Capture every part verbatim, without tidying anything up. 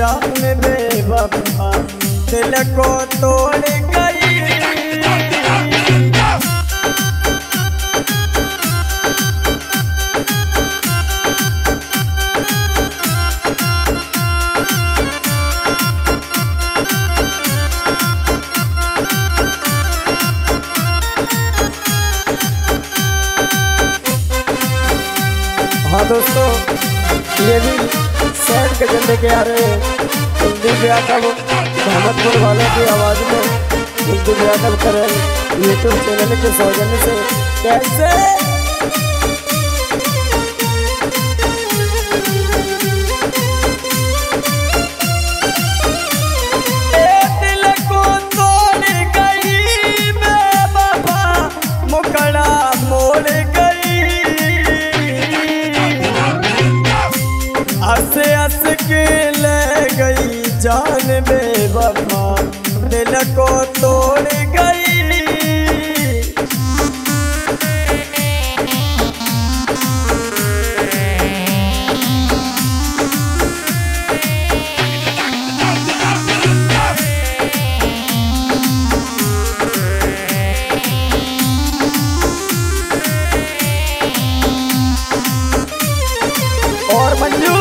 जान बेवफा दिल को तोड़ गई। हाँ दोस्तों, ये भी सैड के जल्द के आ रहे हैं हिंदी व्याकरण मोहम्मदपुर वालों की आवाज़ में हिंदी व्याकरण करें यूट्यूब चैनल के सौजन्य से। कैसे दिल को तोड़ गई बेवफा मुकड़ा मोड़ गई। हंस हंस के ले गई जान बेवफा दिल को तोड़ गई। और मंजू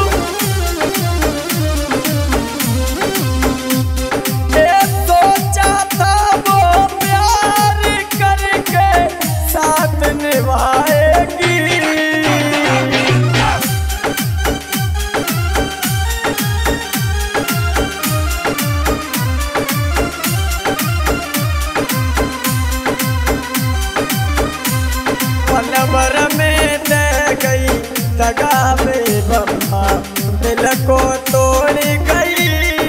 पलवर में दे गई दगा बेवफा दिल को तोड़ गई।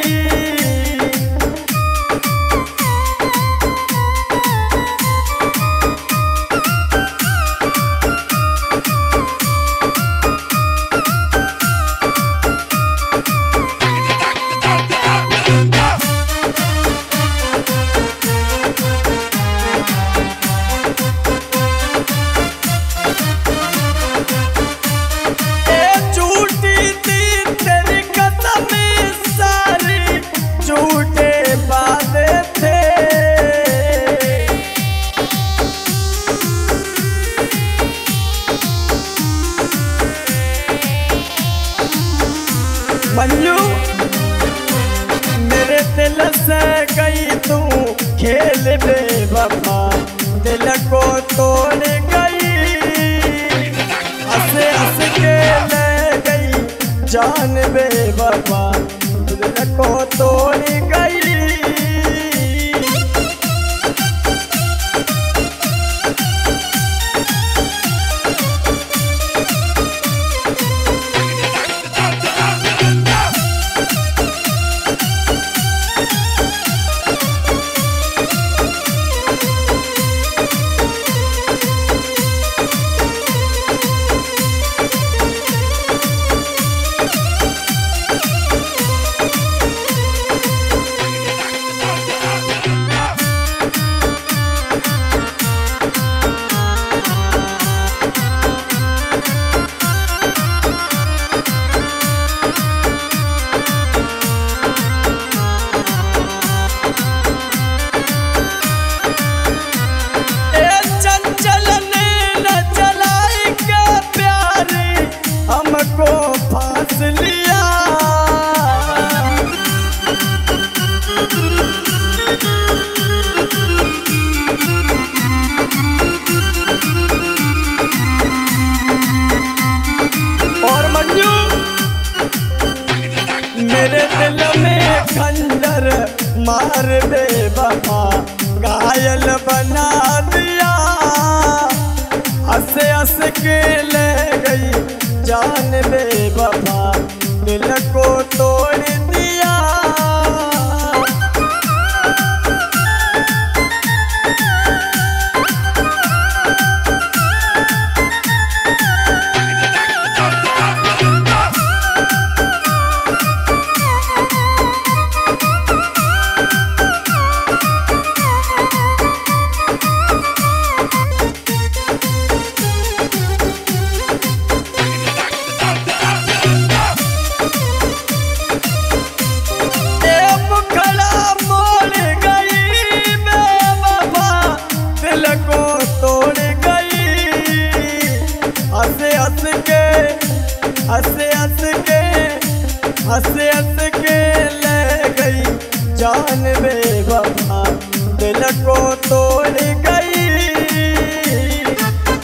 मंजू मेरे दिल से गई तू खेल बेवफा दिल को तोड़ गई। हंस हंस के ले गई जान बेवफा दिल को तोड़ गई। हमको फांस लिया और मंजू मेरे दिल में खंजर मार बेवफा घायल बना दिया। हंस हंस के ले गई जान बेवफा दिल को तोड़ दिया। हंस हंस के ले गई जान बेवफा दिल को तोड़